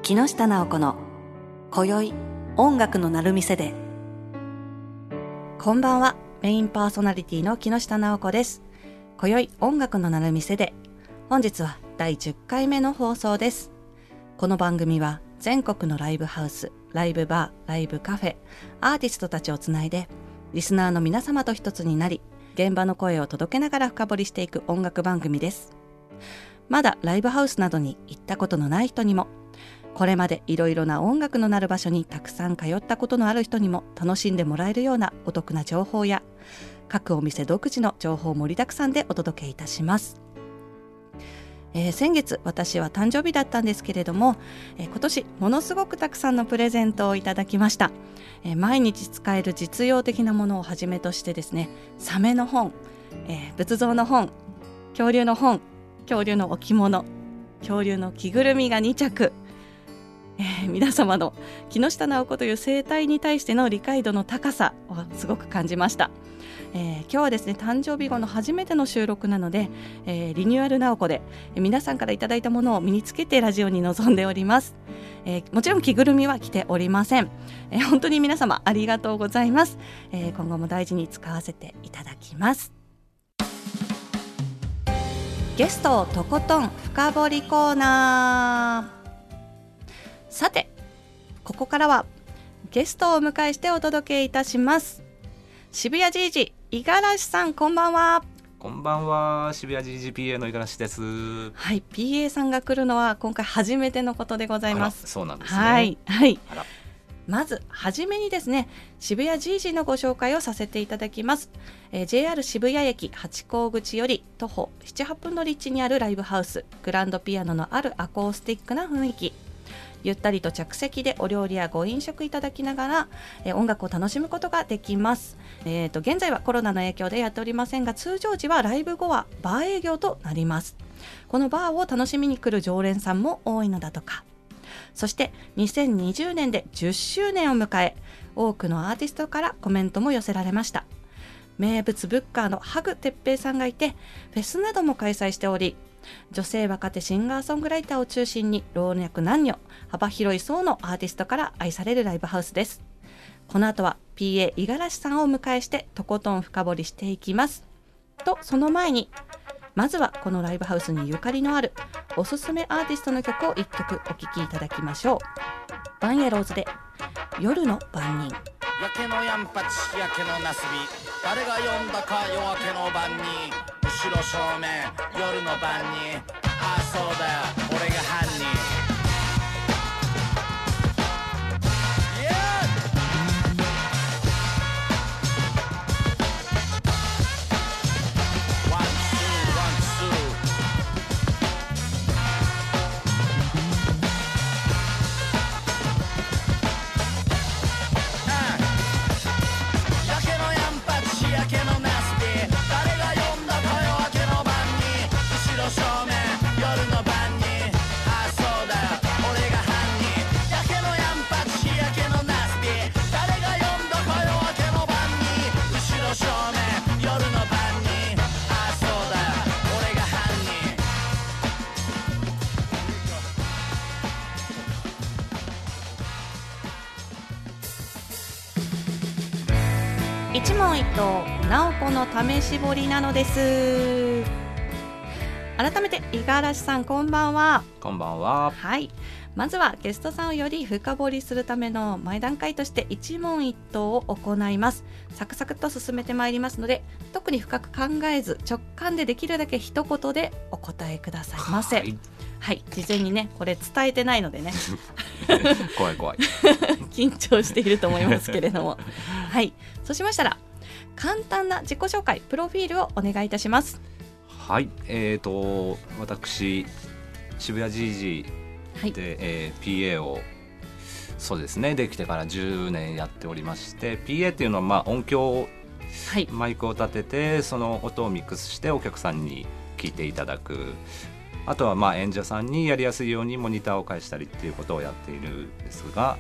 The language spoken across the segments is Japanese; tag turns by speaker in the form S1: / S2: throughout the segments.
S1: 木下直子の今宵音楽の鳴る店で。こんばんは、メインパーソナリティの木下直子です。今宵音楽の鳴る店で、本日は第10回目の放送です。この番組は全国のライブハウス、ライブバー、ライブカフェ、アーティストたちをつないで、リスナーの皆様と一つになり、現場の声を届けながら深掘りしていく音楽番組です。まだライブハウスなどに行ったことのない人にも、これまでいろいろな音楽の鳴る場所にたくさん通ったことのある人にも楽しんでもらえるようなお得な情報や、各お店独自の情報を盛りだくさんでお届けいたします。先月私は誕生日だったんですけれども、今年ものすごくたくさんのプレゼントをいただきました。毎日使える実用的なものをはじめとしてですね、サメの本、仏像の本、恐竜の本、恐竜の置物、恐竜の着ぐるみが2着、皆様の木下直子という生態に対しての理解度の高さをすごく感じました。今日はですね、誕生日後の初めての収録なので、リニューアル直子で皆さんからいただいたものを身につけてラジオに臨んでおります。もちろん着ぐるみは着ておりません。本当に皆様ありがとうございます。今後も大事に使わせていただきます。ゲストをとことん深掘りコーナー。さて、ここからはゲストをお迎えしてお届けいたします。渋谷ジージ五十嵐さん、こんばんは。
S2: こんばんは、渋谷 GGPA の五十嵐です。
S1: はい、PA さんが来るのは今回初めてのことでございます。
S2: そうなんですね。
S1: はい、はい。まずはじめにですね、渋谷 GG のご紹介をさせていただきます。JR 渋谷駅八甲口より徒歩 7,8 分の立地にあるライブハウス、グランドピアノのあるアコースティックな雰囲気、ゆったりと着席でお料理やご飲食いただきながら、音楽を楽しむことができます。現在はコロナの影響でやっておりませんが、通常時はライブ後はバー営業となります。このバーを楽しみに来る常連さんも多いのだとか。そして2020年で10周年を迎え、多くのアーティストからコメントも寄せられました。名物ブッカーのハグ哲平さんがいて、フェスなども開催しており、女性若手シンガーソングライターを中心に老若男女幅広い層のアーティストから愛されるライブハウスです。この後は PA 五十嵐さんをお迎えしてとことん深掘りしていきますと、その前にまずはこのライブハウスにゆかりのあるおすすめアーティストの曲を1曲お聴きいただきましょう。バンエローズで夜の番人。
S3: 焼けのヤンパチ焼けのナスビ、誰が呼んだか夜明けの晩に、後ろ正面夜の晩に、ああそうだよ俺が犯人。
S1: 一問一答直子の試し彫りなのです。改めて五十嵐さん、こんばんは。
S2: こんばんは。
S1: はい、まずはゲストさんをより深掘りするための前段階として一問一答を行います。サクサクと進めてまいりますので、特に深く考えず直感でできるだけ一言でお答えくださいませ。はい、事前にねこれ伝えてないのでね
S2: 怖い
S1: 緊張していると思いますけれどもはい、そうしましたら簡単な自己紹介、プロフィールをお願いいたします。
S2: はい、私渋谷 GG で、PA をそうですね、できてから10年やっておりまして、 PA っていうのは音響、マイクを立ててその音をミックスしてお客さんに聞いていただく、あとは演者さんにやりやすいようにモニターを返したりっていうことをやっているんですが、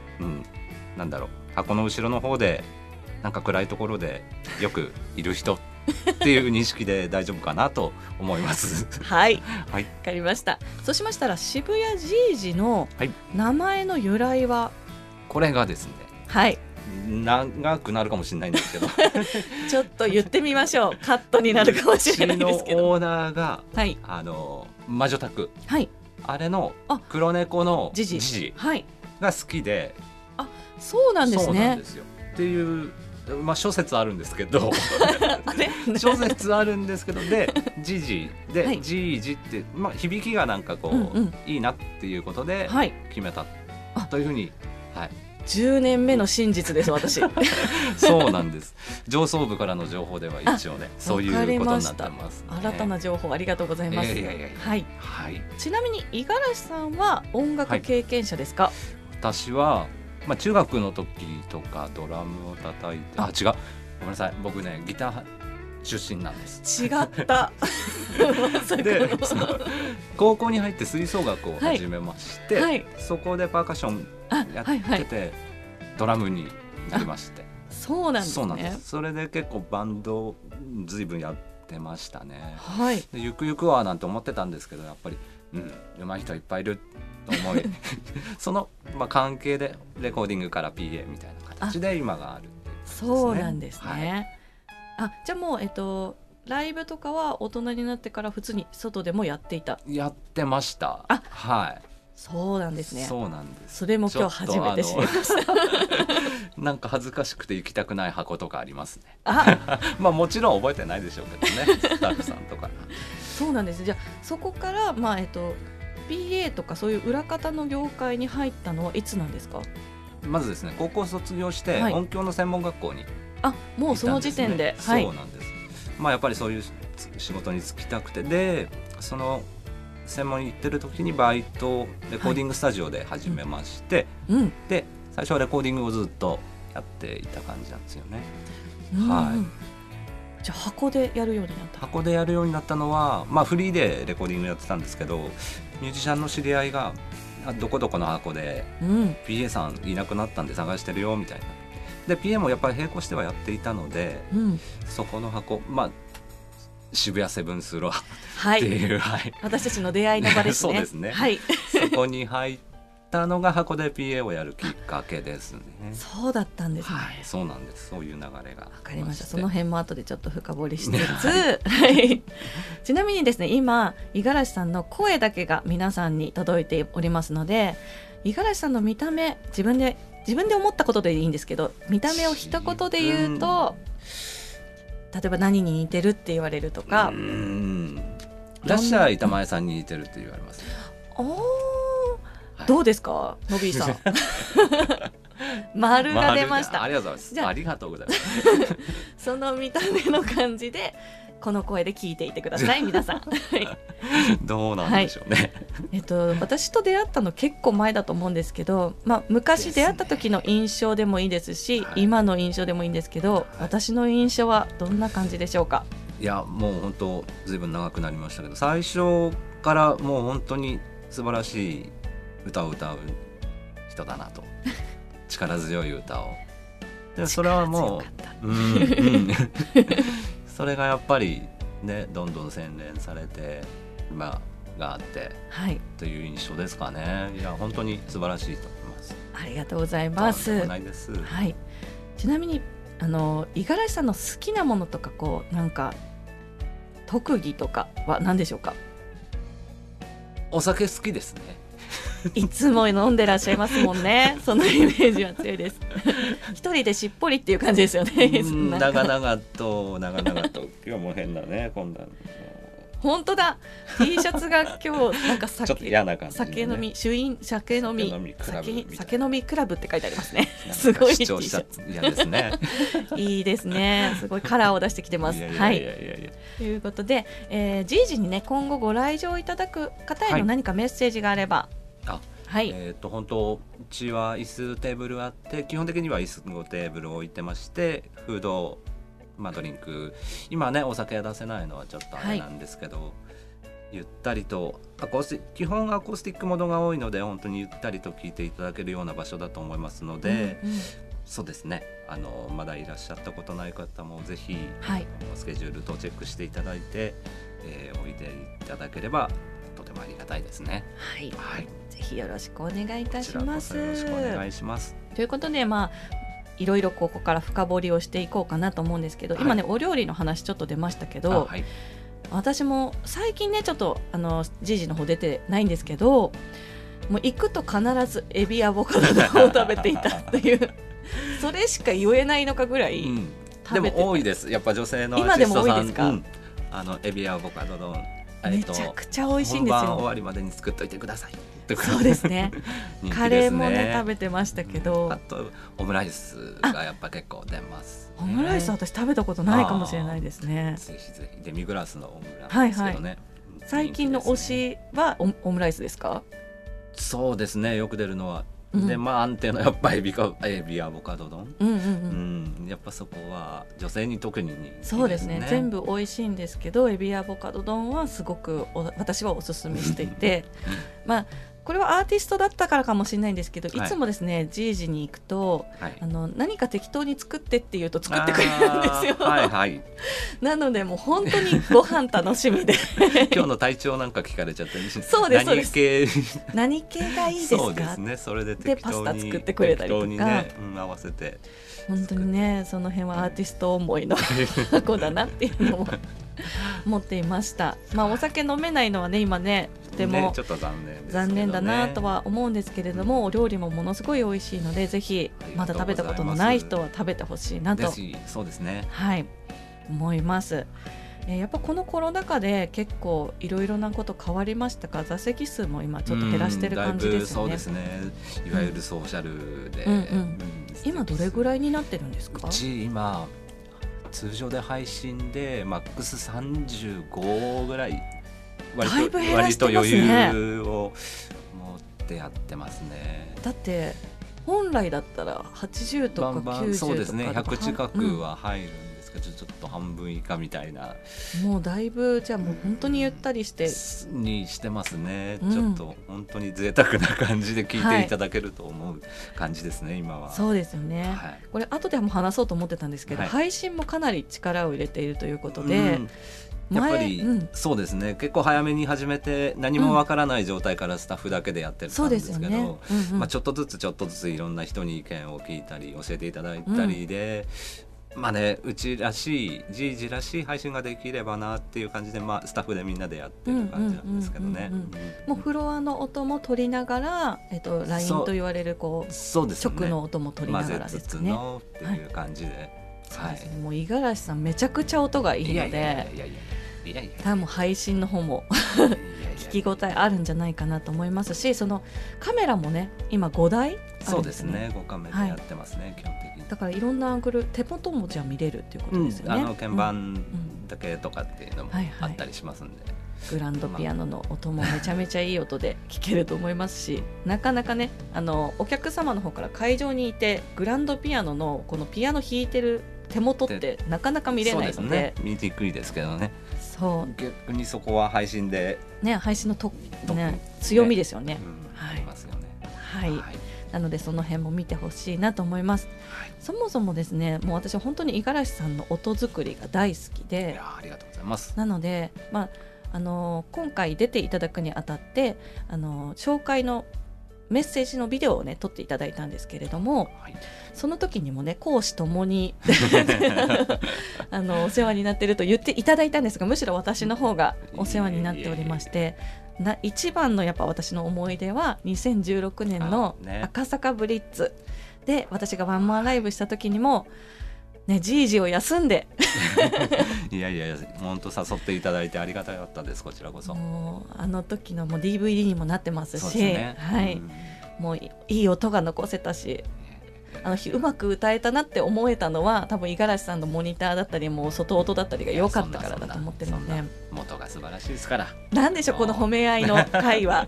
S2: 箱の後ろの方でなんか暗いところでよくいる人っっていう認識で大丈夫かなと思います
S1: はい、
S2: はい、
S1: わかりました。そうしましたら渋谷ジージの
S2: はい
S1: 名前の由来は、
S2: これがですね、
S1: はい、
S2: 長くなるかもしれないんですけど
S1: ちょっと言ってみましょう。カットになるかもしれないですけど、
S2: うちのオーナーが、
S1: はい、
S2: 魔女宅、
S1: はい、
S2: あれの黒猫の
S1: ジジ、はい、
S2: が好きで、
S1: あ、そうなんですね。
S2: そうなんですよっていう、諸説あるんですけど
S1: あれ
S2: 諸説あるんですけど、でジジで、
S1: はい、
S2: ジージって、響きがなんかこう、いいなっていうことで決めたというふうに、はい、
S1: 10年目の真実です私
S2: そうなんです。上層部からの情報では一応ね、そういうことになってます、ね、
S1: 新たな情報ありがとうございます。はい、はい、ちなみに五十嵐さんは音楽経験者ですか？はい、
S2: 私は中学の時とかドラムを叩いて、違う、ごめんなさい、僕ねギター出身なんです。
S1: 違った
S2: で高校に入って吹奏楽を始めまして、
S1: はい、
S2: そこでパーカッションやってて、はいはい、ドラムになりまして。
S1: そうなんですね。
S2: そうなんです。それで結構バンドずいぶんやってましたね、
S1: はい、
S2: でゆくゆくはなんて思ってたんですけど、やっぱり上手い人いっぱいいると思いその、関係でレコーディングから PA みたいな形で今があるっていう感じですね。そうなんですね、
S1: はい、じゃあもう、ライブとかは大人になってから普通に外でもやって
S2: ました。はい、そうなんですね。そうなんです。
S1: それも今日初めて知りました
S2: なんか恥ずかしくて行きたくない箱とかありますね。もちろん覚えてないでしょうけどねスタッフさんとか
S1: そうなんです。じゃあそこから、PA とかそういう裏方の業界に入ったのはいつなんですか？
S2: まずですね、高校卒業して音響の専門学校に、
S1: もうその時点で、
S2: そうなんです。やっぱりそういう仕事に就きたくて、でその専門に行ってる時にバイトレコーディングスタジオで始めまして、で最初はレコーディングをずっとやっていた感じなんですよね。はい。
S1: じゃあ箱でやるようになった？
S2: 箱でやるようになったのは、フリーでレコーディングやってたんですけど、ミュージシャンの知り合いがどこどこの箱で PA さんいなくなったんで探してるよみたいな。で PA もやっぱり並行してはやっていたので、そこの箱、渋谷セブンスローっていう、
S1: 私たちの出会いの場ですね。
S2: そうですね、そこに入ったのが箱で PA をやるきっかけですね。
S1: そうだったんですね。
S2: そうなんです。そういう流れが。わ
S1: かりました。その辺も後でちょっと深掘りしつつ、ちなみにですね、今五十嵐さんの声だけが皆さんに届いておりますので、五十嵐さんの見た目、自分で思ったことでいいんですけど、見た目を一言で言うと、例えば何に似てるって言われるとか、
S2: ラッシャー板前さんに似てるって言われます、ね。
S1: どうですか、のびーさん丸が出ました。
S2: ありがとうございます。ありがとうございます
S1: その見た目の感じでこの声で聞いていてください皆さん
S2: どうなんでしょうね、
S1: 私と出会ったの結構前だと思うんですけど、昔出会った時の印象でもいいですし、今の印象でもいいんですけど、私の印象はどんな感じでしょうか？
S2: いや、もう本当ずいぶん長くなりましたけど、最初からもう本当に素晴らしい歌を歌う人だなと力強い歌を。でそれはもうそれがやっぱりね、どんどん洗練されて今があって、という印象ですかね。いや本当に素晴らしいと思います。
S1: ありがとうございます。ちなみに五十嵐さんの好きなものとか、なんか特技とかは何でしょうか？
S2: お酒好きですね
S1: いつも飲んでらっしゃいますもんねそのイメージは強いです一人でしっぽりっていう感じですよね
S2: 長々と今日も変だね、こんな
S1: 本当だ T シャツが今日なんか
S2: ちょっと嫌な感じ、ね、
S1: 酒飲み酒飲みクラブって書いてありますねすごい T シャツ
S2: 嫌ですね
S1: いいですね、すごいカラーを出してきてます。ということで、じいじにね、今後ご来場いただく方への何かメッセージがあれば。
S2: 本当うちは椅子テーブルあって、基本的には椅子のテーブルを置いてまして、フードドリンク、今ねお酒は出せないのはちょっとあれなんですけど、ゆったりと基本アコースティックモードが多いので、本当にゆったりと聴いていただけるような場所だと思いますので、 そうですね、まだいらっしゃったことない方もぜひ、
S1: はい、
S2: スケジュールとチェックしていただいて、おいでいただければとてもありがたいですね。
S1: はい、
S2: はい、
S1: ぜひよろしくお願いいたします。
S2: よろしくお願いします。
S1: ということで、いろいろここから深掘りをしていこうかなと思うんですけど、今ねお料理の話ちょっと出ましたけど、
S2: はい、
S1: 私も最近ねちょっとジージの方出てないんですけど、もう行くと必ずエビアボカドを食べていたっていうそれしか言えないのかぐらい食べて、
S2: でも多いです。やっぱ女性のアーティストさん、今でも多いですか？エビアボカド丼、
S1: めちゃくちゃ美味しいんですよ。
S2: 本番終わりまでに作っといてください。
S1: そうですねカレーもね食べてましたけど、
S2: あとオムライスがやっぱ結構出ます、
S1: オムライス私食べたことないかもしれないですね。
S2: ぜひぜひ。デミグラスのオムライスですけどね、
S1: 最近の推しはオムライスですか？
S2: そうですね、よく出るのは、で安定のやっぱエビアボカド丼、やっぱそこは女性に特に人気ですね。
S1: そうですね、全部美味しいんですけどエビアボカド丼はすごく私はおすすめしていてこれはアーティストだったからかもしれないんですけど、いつもですね、ジージに行くと、何か適当に作ってって言うと作ってくれるんですよ。なのでもう本当にご飯楽しみで
S2: 今日の体調なんか聞かれちゃって
S1: そうです何系がいいですか？
S2: そうですね、それで適当に
S1: パスタ作ってくれたりとか、
S2: 合わせて
S1: 本当にね、その辺はアーティスト思いの子だなっていうのも持っていました。お酒飲めないのはね今ねとても
S2: ちょっと残念ですけどね、
S1: 残念だなとは思うんですけれども、お料理もものすごい美味しいのでぜひまだ食べたことのない人は食べてほしいなと、
S2: そうですね、
S1: はい、思います。やっぱこのコロナ禍で結構いろいろなこと変わりましたか？座席数も今ちょっと減らしてる感じですよね。
S2: そうですね、いわゆるソーシャルで、
S1: 今どれぐらいになってるんですか？
S2: うち今通常で配信でマックス35ぐらい、割と余裕を持ってやってますね。
S1: だって本来だったら80とか90とか、
S2: そうですね、100近くは入るんですけど、ちょっと半分以下みたいな、
S1: もうだいぶじゃあもう本当にゆったりして
S2: にしてますね、ちょっと本当に贅沢な感じで聞いていただけると思う感じですね、今は。
S1: そうですよね、これ後でも話そうと思ってたんですけど、配信もかなり力を入れているということで、
S2: やっぱり、そうですね、結構早めに始めて何もわからない状態からスタッフだけでやってるんですけど、ちょっとずついろんな人に意見を聞いたり教えていただいたりで、うちらしいジージらしい配信ができればなっていう感じで、スタッフでみんなでやってる感じなんですけどね。
S1: もうフロアの音も取りながら、ラインと言われるこう直の音も取りながらですね。混ぜつつの
S2: っていう感じで、
S1: もう五十嵐さんめちゃくちゃ音がいいので、多分配信の方も聞き応えあるんじゃないかなと思いますし、そのカメラもね今5台あるんですね。
S2: そうですね、5カメラやってますね、基本的に。
S1: だからいろんなアングル、手元もじゃあ見れるっていうことですよね。
S2: 鍵盤だけとかっていうのもあったりしますんで、
S1: グランドピアノの音もめちゃめちゃいい音で聴けると思いますし、なかなかねお客様の方から会場にいてグランドピアノのこのピアノ弾いてる手元ってなかなか見れないので、
S2: そうですね、見にくいですけどね。
S1: そう
S2: 逆にそこは配信で
S1: 配信の強みですよね。
S2: ありますよね。
S1: はい、なのでその辺も見てほしいなと思います。そもそもですね、もう私は本当に五十嵐さんの音作りが大好きで、
S2: ありがとうございます。
S1: なので、今回出ていただくにあたって紹介のメッセージのビデオをね撮っていただいたんですけれども、その時にもね公私ともにお世話になっていると言っていただいたんですが、むしろ私の方がお世話になっておりまして、一番のやっぱ私の思い出は2016年の赤坂ブリッツで私がワンマンライブした時にもジージを休んで
S2: いや本当誘っていただいてありがたかったです。こちらこそ。
S1: もうあの時のもう DVD にもなってますし、もういい音が残せたし、あの日うまく歌えたなって思えたのは多分五十嵐さんのモニターだったりもう外音だったりが良かったからだと思ってるので、
S2: 元が素晴らしいですから。
S1: なんでしょうこの褒め合いの会話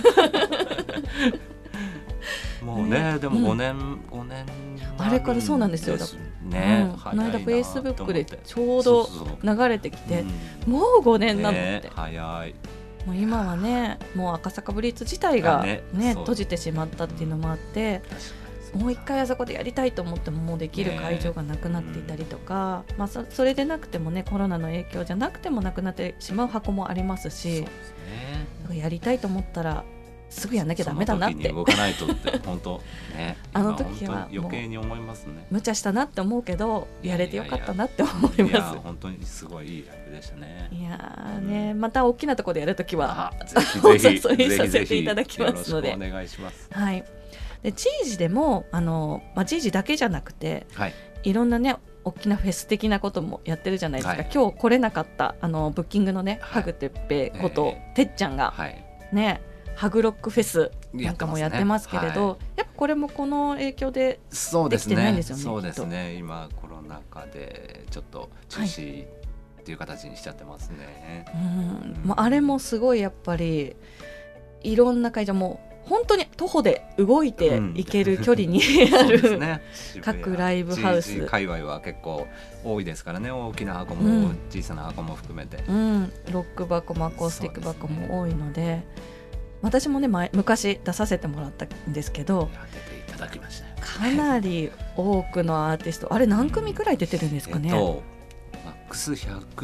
S2: もうね、でも5年
S1: あれからそうなんですよ。
S2: ね、
S1: この間フェイスブックでちょうど流れてきて、もう5年なのって、
S2: 早い。
S1: もう今はね、もう赤坂ブリッツ自体がね閉じてしまったっていうのもあって、 もう一回あそこでやりたいと思ってももうできる会場がなくなっていたりとか、まあ、それでなくてもねコロナの影響じゃなくてもなくなってしまう箱もありますし、
S2: そうですね、
S1: やりたいと思ったらすぐやんなきゃダメだなって、
S2: その時に動かないとって本当ね
S1: あの時は
S2: 余計に思いますね。
S1: 無茶したなって思うけどやれてよかったなって思います。
S2: いや本当にすごいいいライブでしたね。
S1: いやね、また大きなところでやるときは
S2: ぜひぜひ
S1: お誘いさせていただきますので
S2: よろしくお願いします。
S1: はい。でジージでもジージだけじゃなくて、はい、いろんなね大きなフェス的なこともやってるじゃないですか、はい、今日来れなかったブッキングのね、はい、ハグてっぺこと、てっちゃんが、はい、ねハグロックフェスなんかもやってますけれど、はい、やっぱこれもこの影響でできてないんですよね。
S2: そうですね、今コロナ禍でちょっと中止っていう形にしちゃってますね。
S1: まあ、あれもすごいやっぱりいろんな会場も本当に徒歩で動いていける距離にある、ね、各ライブハウス
S2: 界隈は結構多いですからね。大きな箱も小さな箱も含めて、
S1: ロック箱もアコースティック箱も多いので、私もね昔出させてもらったんですけど、
S2: 出ていただきました、ね、
S1: かなり多くのアーティストあれ何組くらい出てるんですかね。
S2: マックス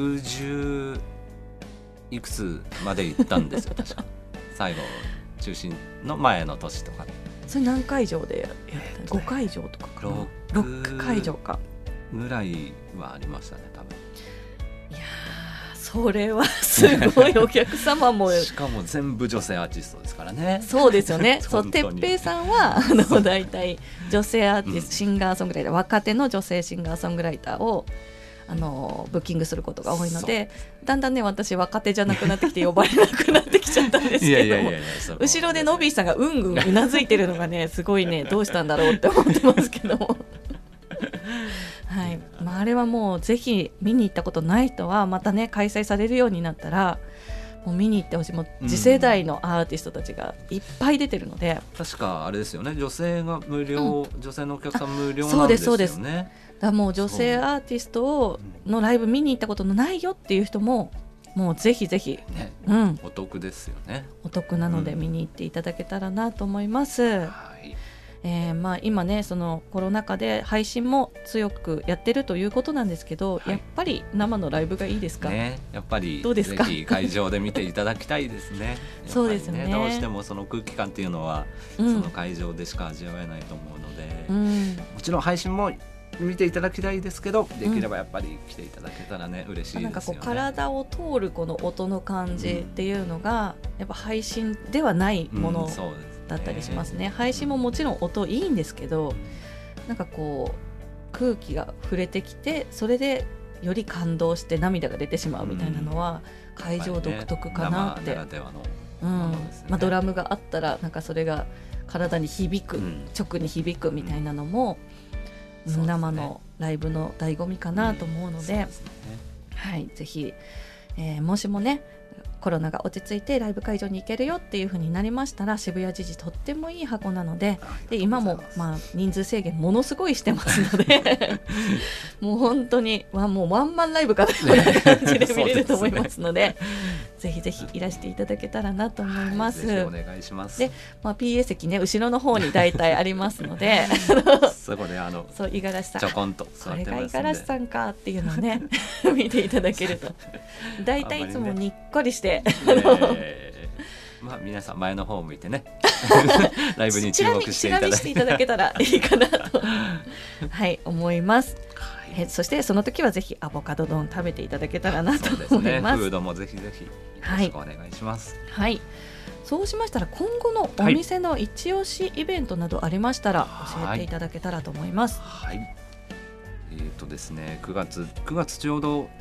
S2: 110いくつまで行ったんですよ確か最後中心の前の年とか。
S1: それ何会場でやった5会場とかかな。6会場か
S2: ぐらいはありましたね多分。
S1: いやそれはすごいお客様も
S2: しかも全部女性アーティストですからね。
S1: そうですよねそうてっぺいさんは大体女性アーティスト、シンガーソングライター、若手の女性シンガーソングライターをブッキングすることが多いので、だんだんね私若手じゃなくなってきて呼ばれなくなってきちゃったんですけども後ろでノビーさんがうんうんうなずいてるのがねすごいねどうしたんだろうって思ってますけどもはい、まあ、あれはもうぜひ見に行ったことない人はまたね開催されるようになったらもう見に行ってほしい。もう次世代のアーティストたちがいっぱい出てるので、
S2: 確かあれですよね、女性が無料、女性のお客さん無料なんですよね。
S1: そうですそうです。だからもう女性アーティストのライブ見に行ったことのないよっていう人ももうぜひぜひ、
S2: ね、お得ですよね。
S1: お得なので見に行っていただけたらなと思います。まあ、今ねそのコロナ禍で配信も強くやってるということなんですけど、やっぱり生のライブがいいですか、
S2: ね、やっぱり
S1: どうですか。
S2: ぜひ会場で見ていただきたいですね
S1: そうですよね。
S2: どうしてもその空気感っていうのは、その会場でしか味わえないと思うので、もちろん配信も見ていただきたいですけど、できればやっぱり来ていただけたらね、嬉しいですよね。
S1: なんかこう体を通るこの音の感じっていうのが、やっぱ配信ではないものだったりしますね。配信ももちろん音いいんですけど、なんかこう空気が触れてきてそれでより感動して涙が出てしまうみたいなのは会場独特かなって、まあ、ドラムがあったらなんかそれが体に響く、直に響くみたいなのも、生のライブの醍醐味かなと思うので、はい、ぜひ、もしもねコロナが落ち着いてライブ会場に行けるよっていう風になりましたら、渋谷時事とってもいい箱なので、今もまあ人数制限ものすごいしてますのでもう本当にもうワンマンライブかというような感じで見れると思いますのでぜひぜひいらしていただけたらなと思います。
S2: ぜひお願いします。
S1: で、PA 席ね後ろの方に大体ありますので
S2: そこで
S1: そう五十嵐さん
S2: ちょこんと
S1: これが五十嵐さんかっていうのをね見ていただけると大体いつもにっこりして
S2: まあ、皆さん前の方を向いてねライブに注目していただいて
S1: チラ見していただけたらいいかなとはい思います。そしてその時はぜひアボカド丼食べていただけたらなと思います。
S2: フードもぜひぜひよろしくお願いします。
S1: はい、そうしましたら今後のお店の一押しイベントなどありましたら教えていただけたらと思います。
S2: ですね、9月ちょうど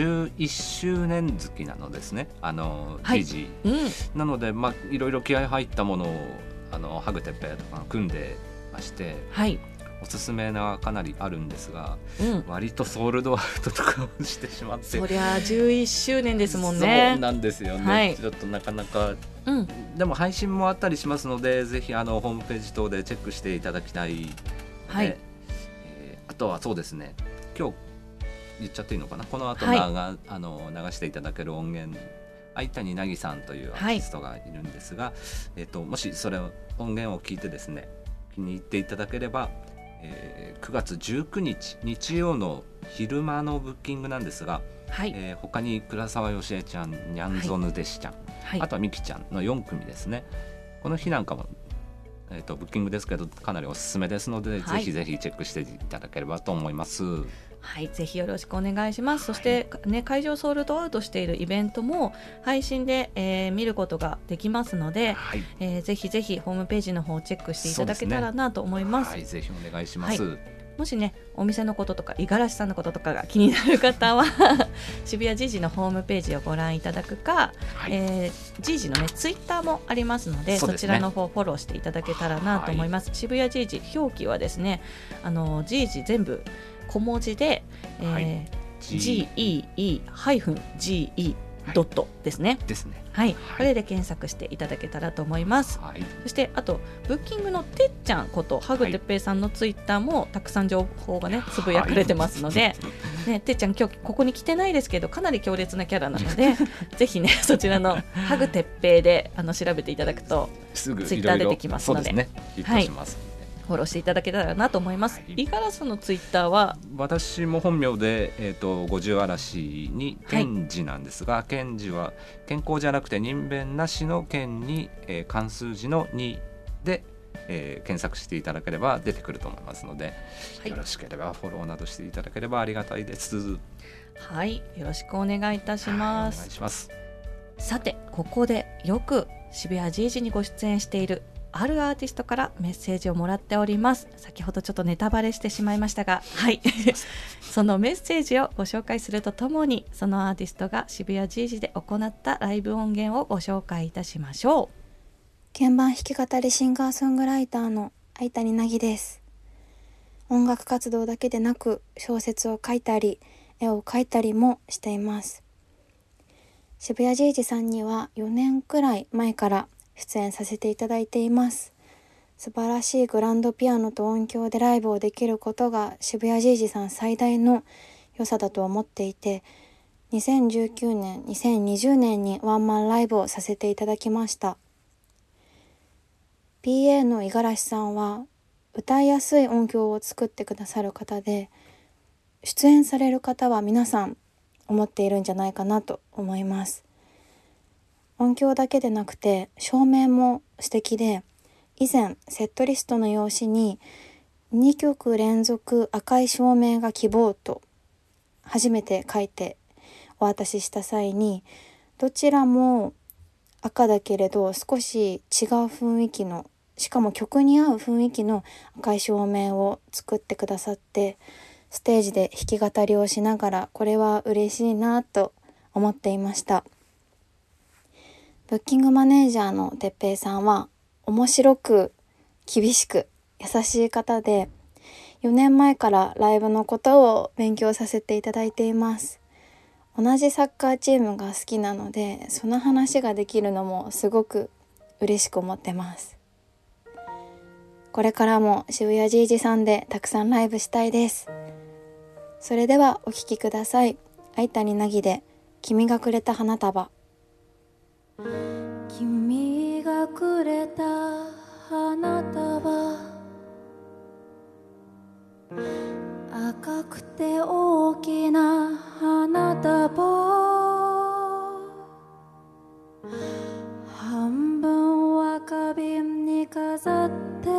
S2: 11周年月なのですね、時事、なので、いろいろ気合入ったものをハグテッペとか組んでまして、おすすめがかなりあるんですが、割とソールドアウトとかをしてしまって、
S1: そりゃ11周年ですもんね。
S2: そうなんですよね、ちょっとなかなか、でも配信もあったりしますので、ぜひホームページ等でチェックしていただきたい。あとはそうですね、今日言っちゃっていいのかな、この後流していただける音源、相谷凪さんというアーティストがいるんですが、もしそれを音源を聞いてですね、 に行っていただければ、9月19日日曜の昼間のブッキングなんですが、
S1: はい、
S2: 他に倉沢よしえちゃん、にゃんぞぬでしちゃん、
S1: はい、
S2: あとはみきちゃんの4組ですね。この日なんかも、ブッキングですけどかなりおすすめですので、ぜひぜひチェックしていただければと思います。
S1: はい、ぜひよろしくお願いします。そして、ね、会場ソールドアウトしているイベントも配信で、見ることができますので、
S2: はい、
S1: ぜひぜひホームページの方をチェックしていただけたらなと思います。
S2: はい、ぜひお願いします。
S1: もしね、お店のこととか五十嵐さんのこととかが気になる方は渋谷ジージのホームページをご覧いただくか、ジージのねツイッターもありますので、 そちらの方フォローしていただけたらなと思います。渋谷ジージ表記はですね、ジージ全部小文字で、GEE-GE ドットですね。
S2: ですね。
S1: はい、これで検索していただけたらと思います。そしてあとブッキングのてっちゃんことハグてっぺいさんのツイッターもたくさん情報がねつぶやかれてますので、ね、てっちゃん今日ここに来てないですけどかなり強烈なキャラなのでぜひねそちらのハグてっぺいで調べていただくとツイッター出てきますので、はい、フォローしていただけたらなと思います。五十嵐さんのツイッターは
S2: 私も本名で、五十嵐に健二なんですが、健二は健康じゃなくて人弁なしの健に、漢数字の2で、検索していただければ出てくると思いますので、よろしければフォローなどしていただければありがたいです。
S1: はい、よろしくお願いいたします。
S2: お願いします。
S1: さてここでよく渋谷ジージにご出演しているあるアーティストからメッセージをもらっております。先ほどちょっとネタバレしてしまいましたが、はいそのメッセージをご紹介するとともに、そのアーティストが渋谷ジージで行ったライブ音源をご紹介いたしましょう。
S4: 鍵盤弾き語りシンガーソングライターの相谷凪です。音楽活動だけでなく小説を書いたり絵を描いたりもしています。渋谷ジージさんには4年くらい前から出演させていただいています。素晴らしいグランドピアノと音響でライブをできることが渋谷ジージさん最大の良さだと思っていて、2019年、2020年にワンマンライブをさせていただきました。PA の五十嵐さんは歌いやすい音響を作ってくださる方で、出演される方は皆さん思っているんじゃないかなと思います。音響だけでなくて照明も素敵で、以前セットリストの用紙に2曲連続赤い照明が希望と初めて書いてお渡しした際に、どちらも赤だけれど少し違う雰囲気の、しかも曲に合う雰囲気の赤い照明を作ってくださって、ステージで弾き語りをしながらこれは嬉しいなと思っていました。ブッキングマネージャーのてっぺいさんは面白く厳しく優しい方で、4年前からライブのことを勉強させていただいています。同じサッカーチームが好きなので、その話ができるのもすごく嬉しく思ってます。これからも渋谷ジージさんでたくさんライブしたいです。それではお聴きください。相谷凪で君がくれた花束。君がくれた花束、赤くて大きな花束、半分は花瓶に飾って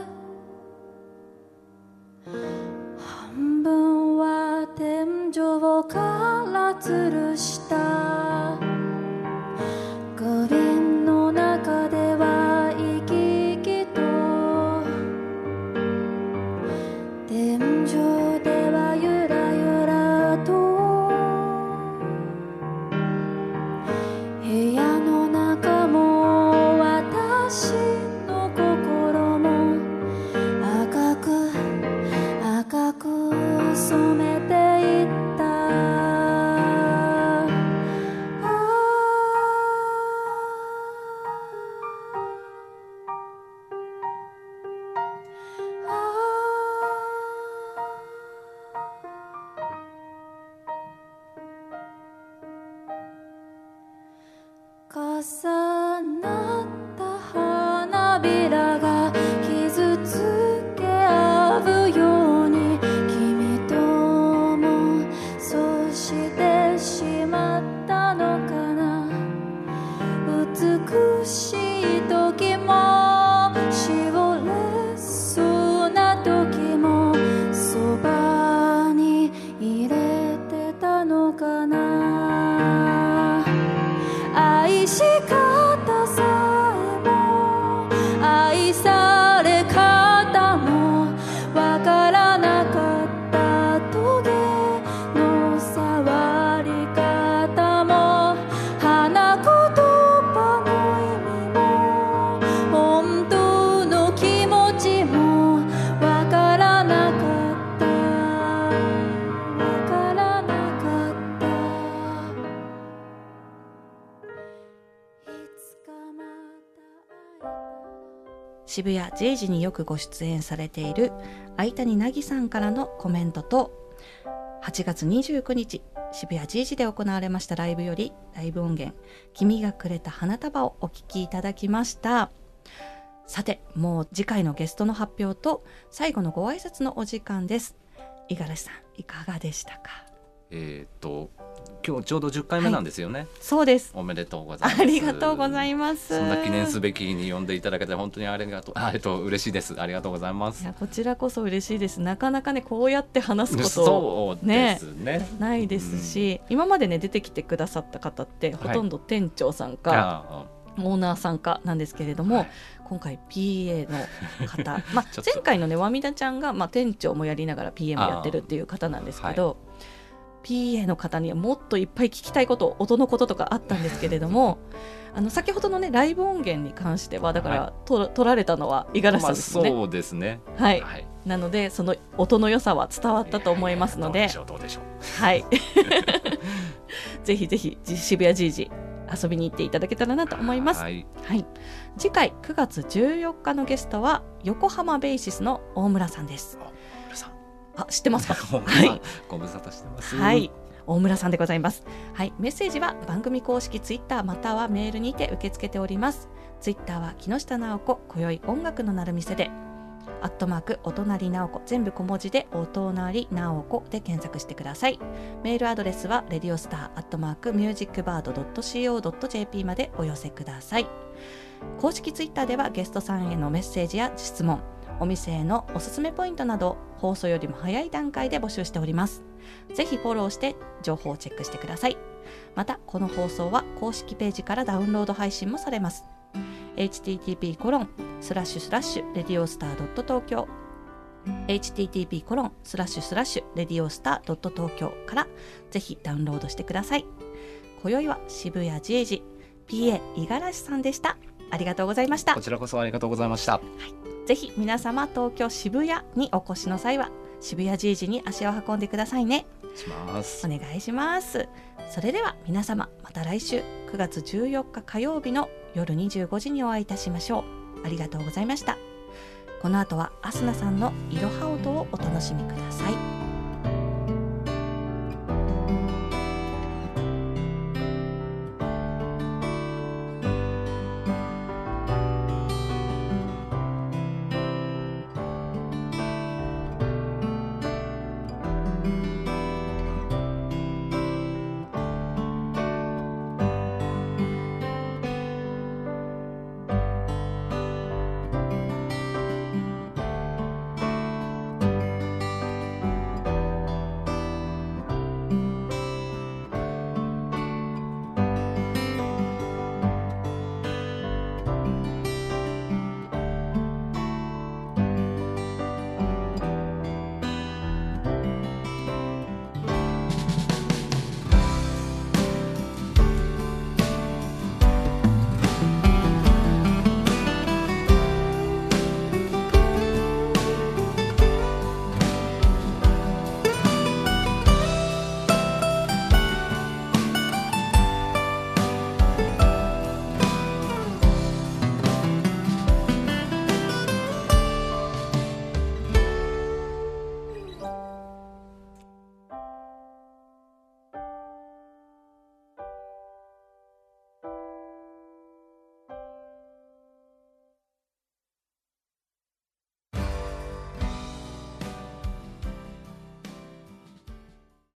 S4: 半分は天井から吊るした。花瓶の中では生き生きと、天井ではゆらゆらと、部屋の中も私の心も赤く赤く染めていった。重なった花びらが傷つ
S1: 渋谷ジェイジによくご出演されている相谷凪さんからのコメントと、8月29日渋谷ジェイジで行われましたライブよりライブ音源君がくれた花束をお聴きいただきました。さて、もう次回のゲストの発表と最後のご挨拶のお時間です。五十嵐さん、いかがでしたか？
S2: 今日ちょうど10回目なんですよね、はい、
S1: そうです。
S2: おめでとうございます。
S1: ありがとうございます。
S2: そんな記念すべきに呼んでいただけて本当にありがとう、嬉しいです。ありがとうございます。
S1: いや、こちらこそ嬉しいです。なかなかね、こうやって話すこと
S2: そうですね、
S1: ないですし、今までね出てきてくださった方ってほとんど店長さんか、オーナーさんかなんですけれども、はい、今回 PA の方、前回のねわみだちゃんが、店長もやりながら PM やってるっていう方なんですけど、PA の方にはもっといっぱい聞きたいこと、音のこととかあったんですけれども先ほどのねライブ音源に関してはだから、取られたのは五十嵐さんですね、
S2: そうですね、
S1: はい、なのでその音の良さは伝わったと思いますので、
S2: どうでしょう
S1: はいぜひぜひ渋谷ジージ遊びに行っていただけたらなと思います。はい、次回9月14日のゲストは横浜ベーシスの大村さんです。知ってますか？はい、
S2: ご無沙汰してます。
S1: はい、大村さんでございます。はい、メッセージは番組公式ツイッターまたはメールにて受け付けております。ツイッターは木下直子、今宵音楽の鳴る店で、@お隣直子、全部小文字でお隣直子で検索してください。メールアドレスは radiostar@musicbird.co.jp までお寄せください。公式ツイッターではゲストさんへのメッセージや質問、お店へのおすすめポイントなど放送よりも早い段階で募集しております。ぜひフォローして情報をチェックしてください。またこの放送は公式ページからダウンロード配信もされます。http://radiostar.tokyo http://radiostar.tokyo からぜひダウンロードしてください。今宵は渋谷ジェイジ PA 五十嵐さんでした。ありがとうございました。
S2: こちらこそありがとうございました。
S1: ぜひ皆様東京渋谷にお越しの際は渋谷ジージに足を運んでくださいね。お願いします。それでは皆様また来週9月14日火曜日の夜25時にお会いいたしましょう。ありがとうございました。この後はアスナさんのいろは音をお楽しみください。